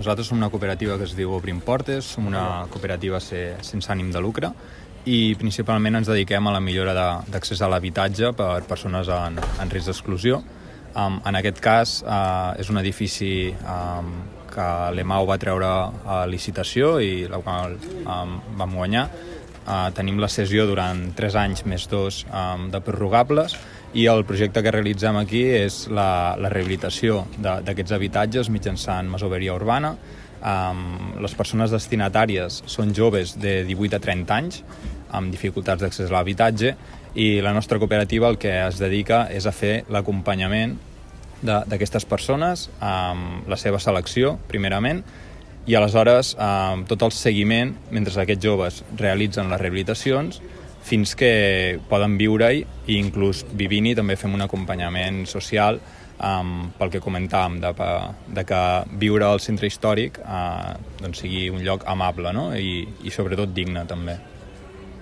Nosaltres som una cooperativa que es diu Obrim Portes, som una cooperativa sense ànim de lucre i principalment ens dediquem a la millora d'accés a l'habitatge per persones en risc d'exclusió. En aquest cas és un edifici que l'EMAU va treure a licitació i la qual vam guanyar. Tenim la cessió durant 3 anys més 2 de prorrogables i el projecte que realitzem aquí és la rehabilitació d'aquests habitatges mitjançant masoveria urbana. Les persones destinatàries són joves de 18 a 30 anys amb dificultats d'accés a l'habitatge i la nostra cooperativa el que es dedica és a fer l'acompanyament d'aquestes persones, la seva selecció primerament i aleshores tot el seguiment mentre aquests joves realitzen les rehabilitacions fins que poden viure-hi i inclús vivint-hi també fem un acompanyament social pel que comentàvem de que viure al centre històric sigui un lloc amable, no? I sobretot digne també.